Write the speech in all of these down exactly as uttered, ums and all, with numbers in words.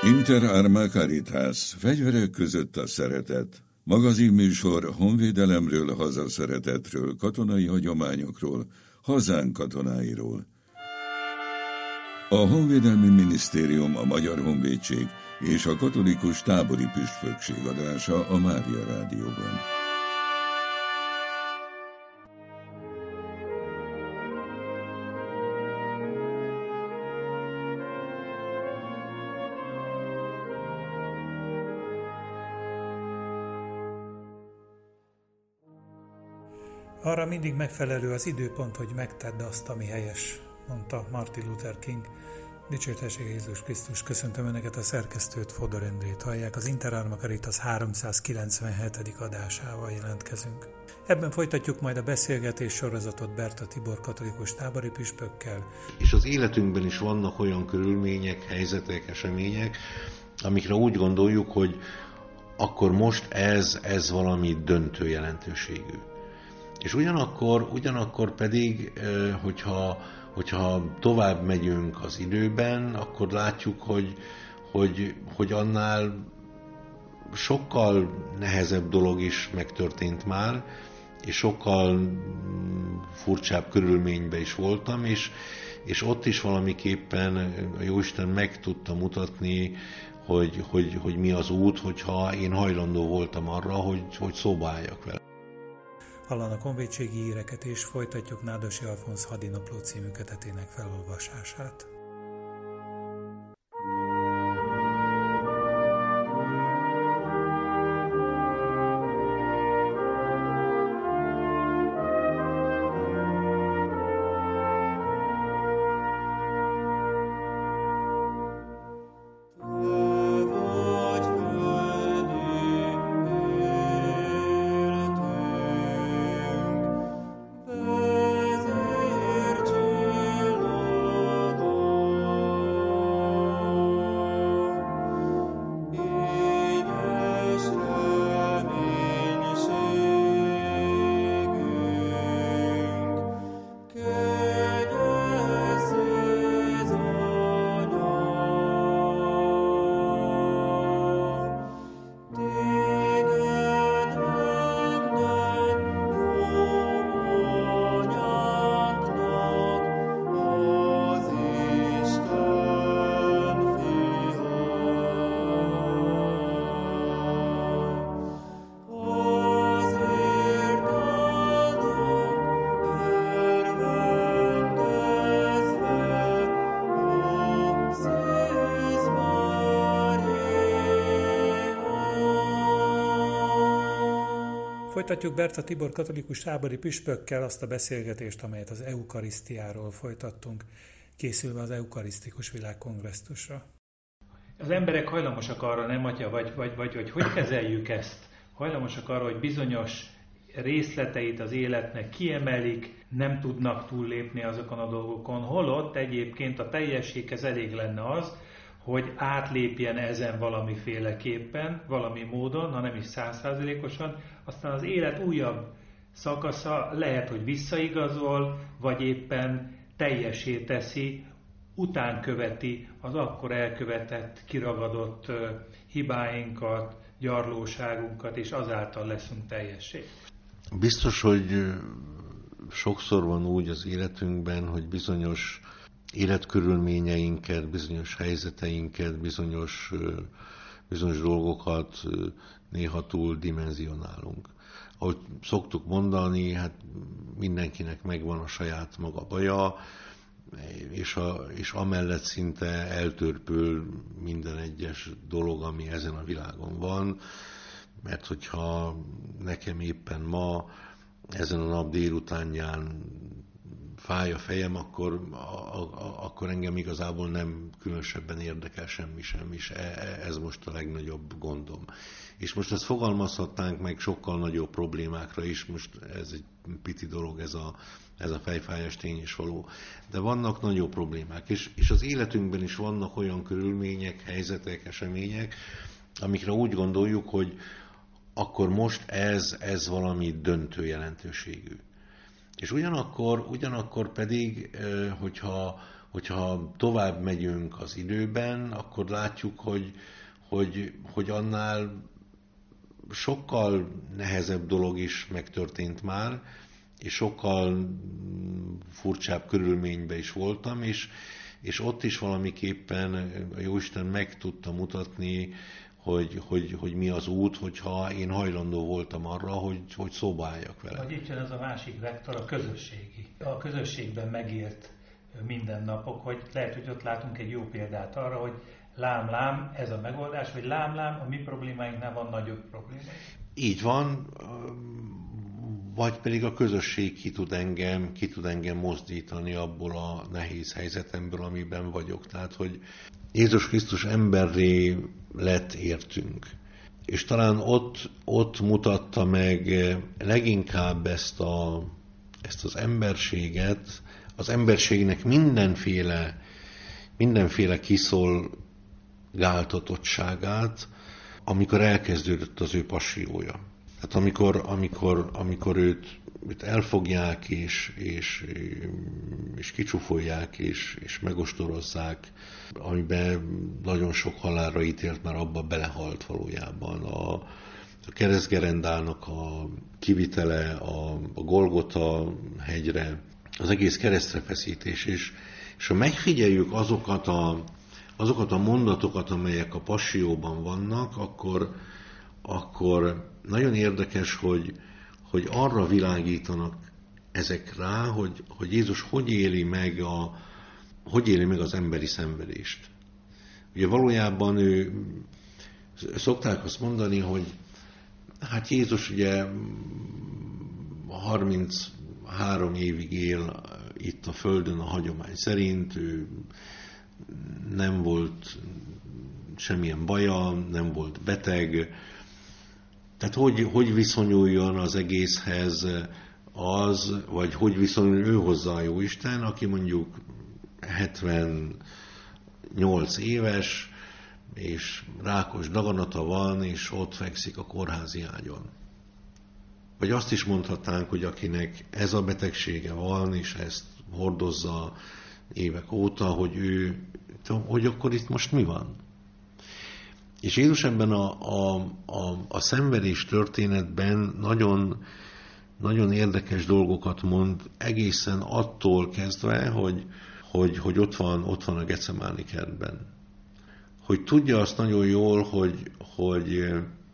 Inter Arma Caritas, fegyverek között a szeretet. Magazinműsor honvédelemről, hazaszeretetről, katonai hagyományokról, hazánk katonáiról. A Honvédelmi Minisztérium, a Magyar Honvédség és a Katolikus Tábori Püspökség adása a Mária Rádióban. Arra mindig megfelelő az időpont, hogy megtedd azt, ami helyes, mondta Martin Luther King. Dicsőtessék Jézus Krisztus, köszöntöm Önöket, a szerkesztőt, Fodor Endrét hallják. Az Inter Arma Caritas háromszázkilencvenhetedik adásával jelentkezünk. Ebben folytatjuk majd a beszélgetés sorozatot Berta Tibor katolikus tábori püspökkel. És az életünkben is vannak olyan körülmények, helyzetek, események, amikre úgy gondoljuk, hogy akkor most ez, ez valami döntő jelentőségű. És ugyanakkor, ugyanakkor pedig, hogyha, hogyha tovább megyünk az időben, akkor látjuk, hogy, hogy, hogy annál sokkal nehezebb dolog is megtörtént már, és sokkal furcsább körülményben is voltam, és, és ott is valamiképpen a Jóisten meg tudta mutatni, hogy, hogy, hogy mi az út, hogyha én hajlandó voltam arra, hogy, hogy szóba álljak vele. Hallanak honvédségi híreket, és folytatjuk Nádosi Alfonz Hadinapló című kötetének felolvasását. Folytatjuk Berta Tibor katolikus tábori püspökkel azt a beszélgetést, amelyet az eukarisztiáról folytattunk, készülve az eukarisztikus világkongresszusra. Az emberek hajlamosak arra, nem atya, vagy, vagy, vagy, vagy hogy kezeljük ezt? Hajlamosak arra, hogy bizonyos részleteit az életnek kiemelik, nem tudnak túllépni azokon a dolgokon, holott egyébként a teljességhez elég lenne az, hogy átlépjen ezen valamiféleképpen, valami módon, ha nem is száz százalékosan, aztán az élet újabb szakasza lehet, hogy visszaigazol, vagy éppen teljessé teszi, utánköveti az akkor elkövetett, kiragadott hibáinkat, gyarlóságunkat, és azáltal leszünk teljessé. Biztos, hogy sokszor van úgy az életünkben, hogy bizonyos életkörülményeinket, bizonyos helyzeteinket, bizonyos, bizonyos dolgokat néha túl dimenzionálunk. Ahogy szoktuk mondani, hát mindenkinek megvan a saját maga baja, és, a, és amellett szinte eltörpül minden egyes dolog, ami ezen a világon van, mert hogyha nekem éppen ma, ezen a nap délutánján fáj a fejem, akkor, a, a, akkor engem igazából nem különösebben érdekel semmi sem, és ez most a legnagyobb gondom. És most ezt fogalmazhatnánk meg sokkal nagyobb problémákra is, most ez egy piti dolog, ez a, ez a fejfájás tény is való. De vannak nagyobb problémák, és, és az életünkben is vannak olyan körülmények, helyzetek, események, amikre úgy gondoljuk, hogy akkor most ez, ez valami döntő jelentőségű. És ugyanakkor, ugyanakkor pedig, hogyha, Hogyha tovább megyünk az időben, akkor látjuk, hogy, hogy, hogy annál sokkal nehezebb dolog is megtörtént már, és sokkal furcsább körülményben is voltam, és, és ott is valamiképpen a Jóisten meg tudta mutatni, hogy, hogy, hogy mi az út, hogyha én hajlandó voltam arra, hogy, hogy szóba álljak vele. Hogy itt jön ez a másik vektor, a közösségi. A közösségben megélt mindennapok, hogy lehet, hogy ott látunk egy jó példát arra, hogy lám-lám, ez a megoldás, vagy lám-lám, a mi problémáinknál van nagyobb problémáink. Így van, vagy pedig a közösség ki tud engem, ki tud engem mozdítani abból a nehéz helyzetemből, amiben vagyok. Tehát, hogy Jézus Krisztus emberré lett értünk. És talán ott, ott mutatta meg leginkább ezt, a, ezt az emberséget, az emberségnek mindenféle, mindenféle kiszolgáltatottságát, amikor elkezdődött az ő passiója. Tehát amikor, amikor, amikor őt, őt elfogják, és, és, és kicsúfolják, és, és megostorozzák, amiben nagyon sok halálra ítélt, már abba belehalt valójában. A, a keresztgerendának a kivitele, a, a Golgota hegyre, az egész keresztrefeszítés, és, és ha megfigyeljük azokat a, azokat a mondatokat, amelyek a passióban vannak, akkor, akkor nagyon érdekes, hogy, hogy arra világítanak ezek rá, hogy, hogy Jézus hogy éli meg, a, hogy éli meg az emberi szenvedést. Ugye valójában ő, szokták azt mondani, hogy hát Jézus ugye harminchárom évig él itt a Földön a hagyomány szerint, ő nem volt semmilyen baja, nem volt beteg. Tehát hogy, hogy viszonyuljon az egészhez az, vagy hogy viszonyul ő hozzá a Jóisten, aki mondjuk hetvennyolc éves, és rákos daganata van, és ott fekszik a kórházi ágyon. Vagy azt is mondhatnánk, hogy akinek ez a betegsége van, és ezt hordozza évek óta, hogy ő, hogy akkor itt most mi van? És Jézus ebben a, a, a, a szenvedés történetben nagyon, nagyon érdekes dolgokat mond, egészen attól kezdve, hogy, hogy, hogy ott van, ott van a Gecemáni kertben. Hogy tudja azt nagyon jól, hogy, hogy,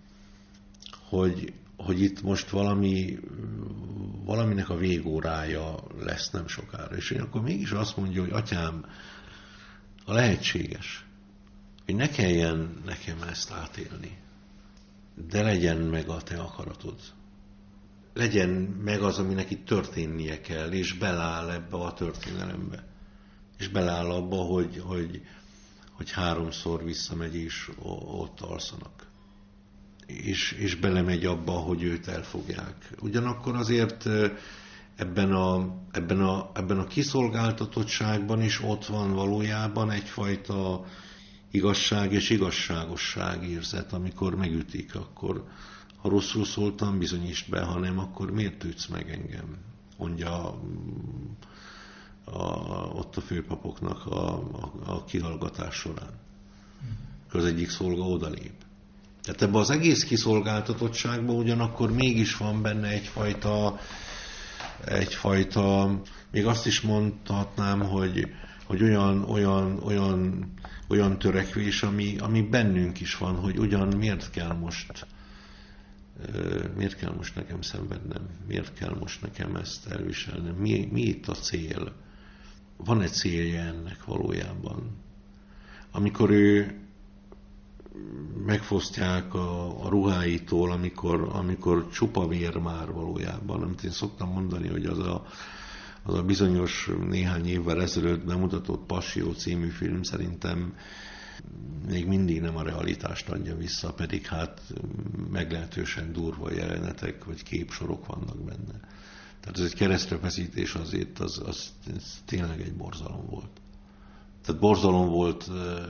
hogy, hogy itt most valami, valaminek a végórája lesz nem sokára. És akkor mégis azt mondja, hogy atyám, ha lehetséges, hogy ne kelljen nekem ezt átélni, de legyen meg a te akaratod. Legyen meg az, aminek itt történnie kell, és beláll ebbe a történelembe. És beláll abba, hogy, hogy, hogy háromszor visszamegy, és ott alszanak. És, és belemegy abba, hogy őt elfogják. Ugyanakkor azért ebben a, ebben a, ebben a kiszolgáltatottságban is ott van valójában egyfajta igazság és igazságosság érzet, amikor megütik, akkor ha rosszul szóltam, bizonyítsd be, ha nem, akkor miért ütsz meg engem? Mondja a, a, ott a főpapoknak a, a, a kihallgatás során. Az egyik szolga odalép. Tehát ebben az egész kiszolgáltatottságban ugyanakkor mégis van benne egyfajta, egyfajta, még azt is mondhatnám, hogy, hogy olyan, olyan, olyan, olyan törekvés, ami, ami bennünk is van, hogy ugyan miért kell most, miért kell most nekem szenvednem, miért kell most nekem ezt elviselnem, mi, mi itt a cél? Van egy célja ennek valójában. Amikor ő megfosztják a, a ruháitól, amikor, amikor csupa vér már valójában. Amit én szoktam mondani, hogy az a, az a bizonyos néhány évvel ezelőtt bemutatott Passió című film szerintem még mindig nem a realitást adja vissza, pedig hát meglehetősen durva jelenetek, vagy képsorok vannak benne. Tehát ez egy keresztrefeszítés azért, az, az, az tényleg egy borzalom volt. Tehát borzalom volt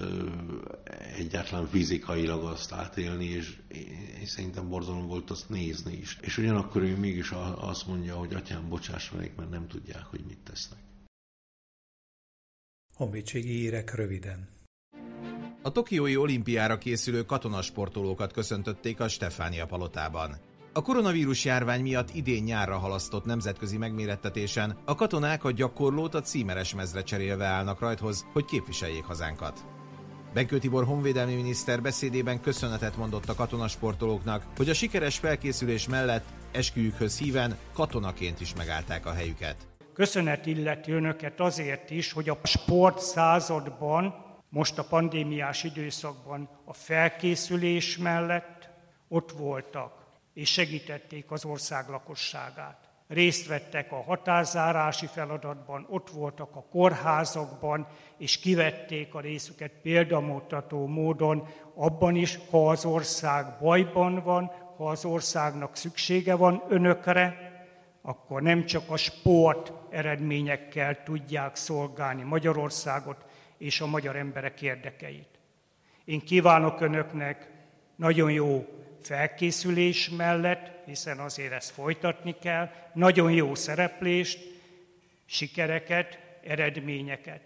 egyáltalán fizikailag azt átélni, és én szerintem borzalom volt azt nézni is. És ugyanakkor ő mégis azt mondja, hogy atyám, bocsáss meg, mert nem tudják, hogy mit tesznek. Honvédségi hírek röviden. A tokiói olimpiára készülő katonasportolókat köszöntötték a Stefánia palotában. A koronavírus járvány miatt idén nyárra halasztott nemzetközi megmérettetésen a katonák a gyakorlót a címeres mezre cserélve állnak rajthoz, hogy képviseljék hazánkat. Benkő Tibor honvédelmi miniszter beszédében köszönetet mondott a katonasportolóknak, hogy a sikeres felkészülés mellett esküjükhöz híven katonaként is megállták a helyüket. Köszönet illeti önöket azért is, hogy a sport században, most a pandémiás időszakban a felkészülés mellett ott voltak és segítették az ország lakosságát. Részt vettek a határzárási feladatban, ott voltak a kórházakban, és kivették a részüket példamutató módon abban is, ha az ország bajban van, ha az országnak szüksége van önökre, akkor nem csak a sport eredményekkel tudják szolgálni Magyarországot és a magyar emberek érdekeit. Én kívánok önöknek nagyon jó felkészülés mellett, hiszen azért ezt folytatni kell, nagyon jó szereplést, sikereket, eredményeket.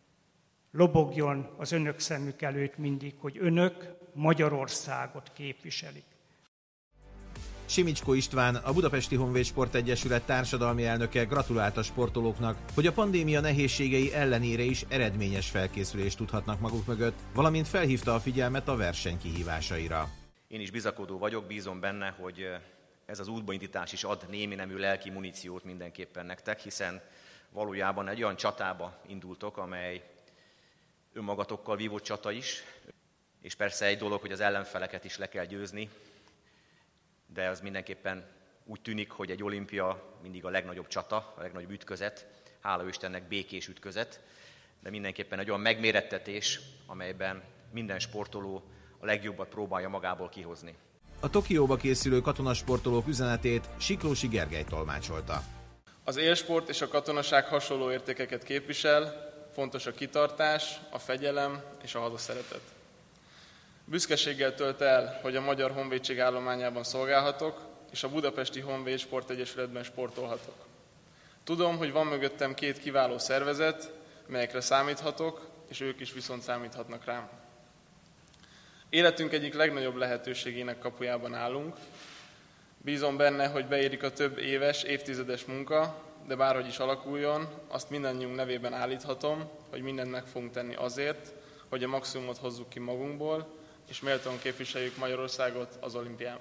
Lobogjon az önök szemük előtt mindig, hogy önök Magyarországot képviselik. Simicskó István, a Budapesti Honvéd Sportegyesület társadalmi elnöke gratulált a sportolóknak, hogy a pandémia nehézségei ellenére is eredményes felkészülést tudhatnak maguk mögött, valamint felhívta a figyelmet a verseny kihívásaira. Én is bizakodó vagyok, bízom benne, hogy ez az útbaindítás is ad némi nemű lelki muníciót mindenképpen nektek, hiszen valójában egy olyan csatába indultok, amely önmagatokkal vívott csata is, és persze egy dolog, hogy az ellenfeleket is le kell győzni, de az mindenképpen úgy tűnik, hogy egy olimpia mindig a legnagyobb csata, a legnagyobb ütközet, hála Istennek békés ütközet, de mindenképpen egy olyan megmérettetés, amelyben minden sportoló a legjobbat próbálja magából kihozni. A Tokióba készülő katonasportolók üzenetét Siklósi Gergely tolmácsolta. Az élsport és a katonaság hasonló értékeket képvisel, fontos a kitartás, a fegyelem és a hazaszeretet. Büszkeséggel tölt el, hogy a Magyar Honvédség állományában szolgálhatok, és a Budapesti Honvéd Sportegyesületben sportolhatok. Tudom, hogy van mögöttem két kiváló szervezet, melyekre számíthatok, és ők is viszont számíthatnak rám. Életünk egyik legnagyobb lehetőségének kapujában állunk. Bízom benne, hogy beérik a több éves, évtizedes munka, de bárhogy is alakuljon, azt mindannyiunk nevében állíthatom, hogy mindent meg fogunk tenni azért, hogy a maximumot hozzuk ki magunkból, és méltóan képviseljük Magyarországot az olimpián.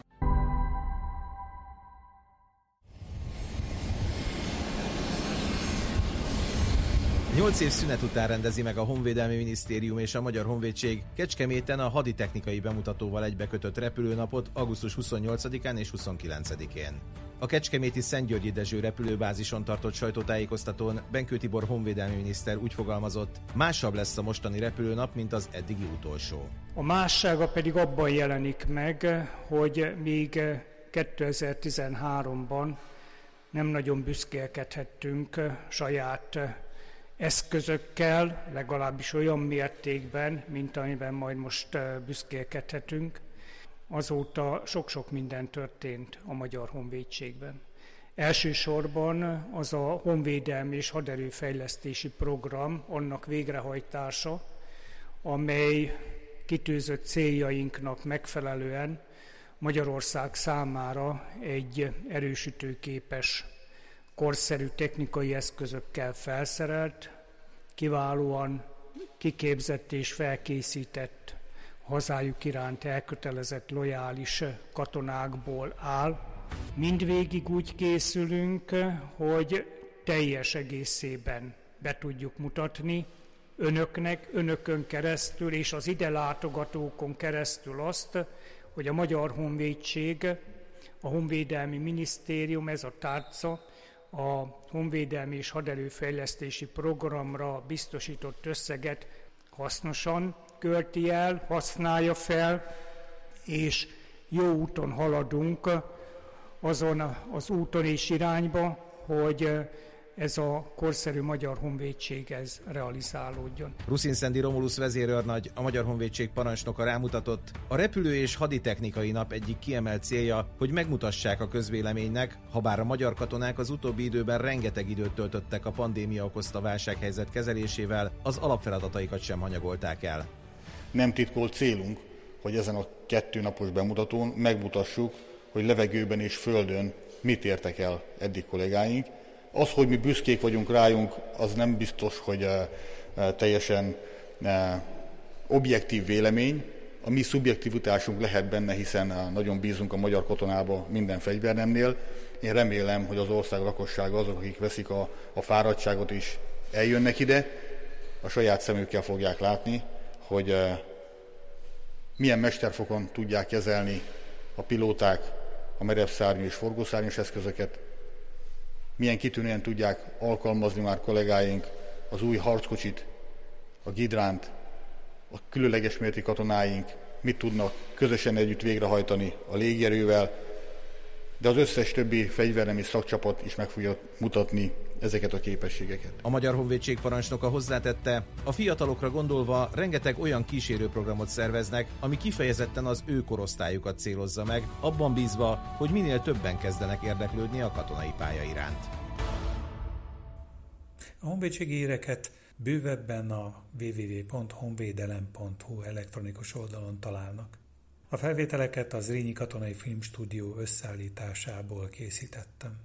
Nyolc év szünet után rendezi meg a Honvédelmi Minisztérium és a Magyar Honvédség Kecskeméten a haditechnikai bemutatóval egybekötött repülőnapot augusztus huszonnyolcadikán és huszonkilencedikén. A kecskeméti Szentgyörgyi Dezső repülőbázison tartott sajtótájékoztatón Benkő Tibor honvédelmi miniszter úgy fogalmazott, másabb lesz a mostani repülőnap, mint az eddigi utolsó. A mássága pedig abban jelenik meg, hogy még kétezer-tizenháromban nem nagyon büszkélkedhettünk saját eszközökkel, legalábbis olyan mértékben, mint amiben majd most büszkélkedhetünk. Azóta sok-sok minden történt a Magyar Honvédségben. Elsősorban az a honvédelmi és haderőfejlesztési program, annak végrehajtása, amely kitűzött céljainknak megfelelően Magyarország számára egy erősítőképes, korszerű technikai eszközökkel felszerelt, kiválóan kiképzett és felkészített, hazájuk iránt elkötelezett, lojális katonákból áll. Mindvégig úgy készülünk, hogy teljes egészében be tudjuk mutatni önöknek, önökön keresztül és az ide látogatókon keresztül azt, hogy a Magyar Honvédség, a Honvédelmi Minisztérium, ez a tárca, a honvédelmi és haderőfejlesztési programra biztosított összeget hasznosan költi el, használja fel, és jó úton haladunk azon az úton és irányba, hogy ez a korszerű Magyar Honvédség ez realizálódjon. Ruszin-Szendi Romulusz vezérőrnagy, a Magyar Honvédség parancsnoka rámutatott, a repülő- és haditechnikai nap egyik kiemelt célja, hogy megmutassák a közvéleménynek, habár a magyar katonák az utóbbi időben rengeteg időt töltöttek a pandémia okozta válsághelyzet kezelésével, az alapfeladataikat sem hanyagolták el. Nem titkolt célunk, hogy ezen a kettő napos bemutatón megmutassuk, hogy levegőben és földön mit értek el eddig kollégáink. Az, hogy mi büszkék vagyunk rájunk, az nem biztos, hogy uh, teljesen uh, objektív vélemény. A mi szubjektivitásunk lehet benne, hiszen uh, nagyon bízunk a magyar katonába minden fegyvernemnél. Én remélem, hogy az ország lakossága azok, akik veszik a, a fáradtságot is eljönnek ide, a saját szemükkel fogják látni, hogy uh, milyen mesterfokon tudják kezelni a pilóták a merevszárnyú és forgószárnyas eszközöket, milyen kitűnően tudják alkalmazni már kollégáink az új harckocsit, a gidránt, a különleges mérti katonáink mit tudnak közösen együtt végrehajtani a légierővel, de az összes többi fegyvernemi szakcsapat is meg fogja mutatni ezeket a képességeket. A Magyar Honvédség parancsnoka hozzátette, a fiatalokra gondolva rengeteg olyan kísérőprogramot szerveznek, ami kifejezetten az ő korosztályukat célozza meg, abban bízva, hogy minél többen kezdenek érdeklődni a katonai pálya iránt. A honvédségi híreket bővebben a double-u double-u double-u pont honvédelem pont hu elektronikus oldalon találnak. A felvételeket az Zrínyi Katonai Filmstúdió összeállításából készítettem.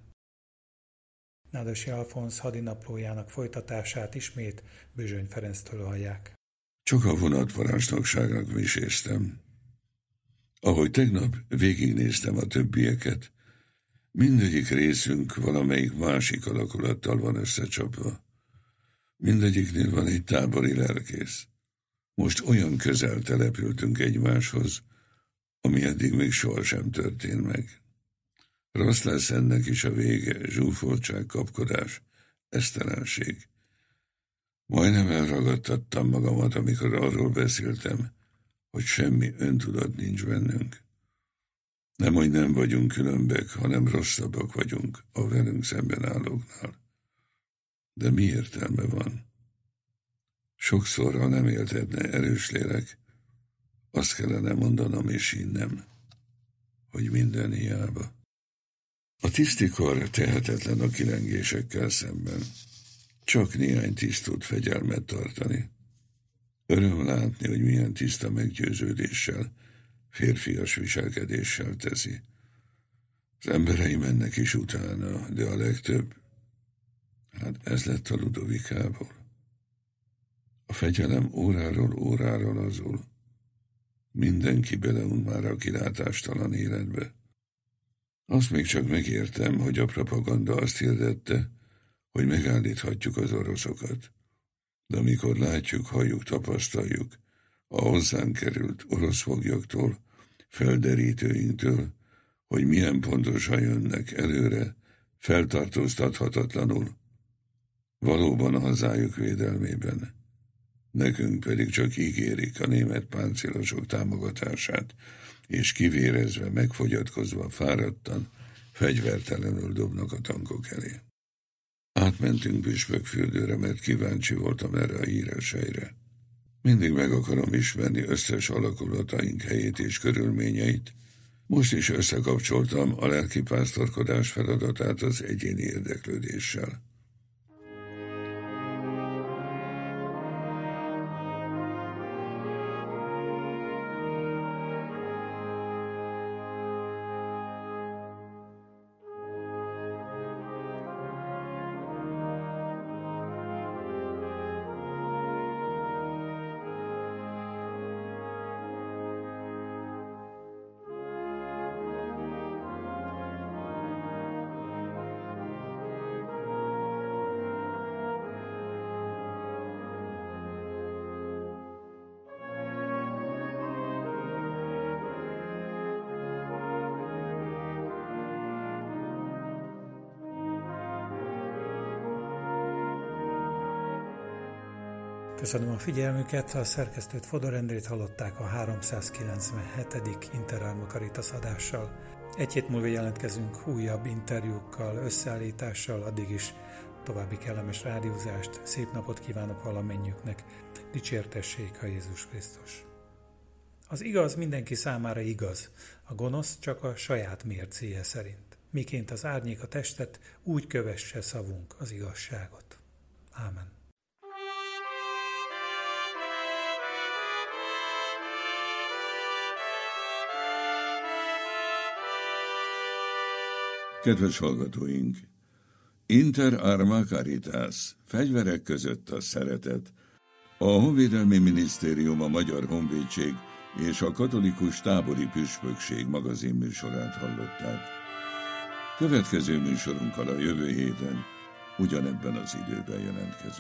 Nádosi Alfonz hadinaplójának folytatását ismét Bözsöny Ferenctől hallják. Csak a vonatparancsnokságnak viséztem. Ahogy tegnap végignéztem a többieket, mindegyik részünk valamelyik másik alakulattal van összecsapva. Mindegyiknél van egy tábori lelkész. Most olyan közel települtünk egymáshoz, ami eddig még sohasem történt meg. Rossz lesz ennek is a vége, zsúfoltság, kapkodás, esztelenség. Majdnem elragadtattam magamat, amikor arról beszéltem, hogy semmi öntudat nincs bennünk. Nem, hogy nem vagyunk különbek, hanem rosszabbak vagyunk a velünk szemben állóknál. De mi értelme van? Sokszor, ha nem éltetne erős lélek, azt kellene mondanom és hinnem, hogy minden hiába. A tisztikar tehetetlen a kilengésekkel szemben. Csak néhány tiszt tud fegyelmet tartani. Öröm látni, hogy milyen tiszta meggyőződéssel, férfias viselkedéssel teszi. Az emberei mennek is utána, de a legtöbb, hát ez lett a Ludovikából. A fegyelem óráról órára lazul. Mindenki beleun már a kilátástalan életbe. Azt még csak megértem, hogy a propaganda azt hirdette, hogy megállíthatjuk az oroszokat. De amikor látjuk, halljuk, tapasztaljuk a hozzánk került orosz foglyoktól, felderítőinktől, hogy milyen pontosan jönnek előre, feltartóztathatatlanul, valóban a hazájuk védelmében. Nekünk pedig csak ígérik a német páncélosok támogatását, és kivérezve, megfogyatkozva, fáradtan, fegyvertelenül dobnak a tankok elé. Átmentünk Püspökfürdőre, mert kíváncsi voltam erre a híres helyre. Mindig meg akarom ismerni összes alakulataink helyét és körülményeit. Most is összekapcsoltam a lelkipásztorkodás feladatát az egyéni érdeklődéssel. Köszönöm a figyelmüket, a szerkesztőt Fodor Endrét hallották a háromszázkilencvenhetedik Interarma Caritas adással. Egy hét múlva jelentkezünk újabb interjúkkal, összeállítással, addig is További kellemes rádiózást, szép napot kívánok valamennyüknek, dicsértessék a Jézus Krisztus. Az igaz mindenki számára igaz, a gonosz csak a saját mércéje szerint. Miként az árnyék a testet, úgy kövesse szavunk az igazságot. Ámen. Kedves hallgatóink! Inter arma caritas, fegyverek között a szeretet. A Honvédelmi Minisztérium, a Magyar Honvédség és a Katolikus Tábori Püspökség magazinműsorát hallották. Következő műsorunkkal a jövő héten ugyanebben az időben jelentkezünk.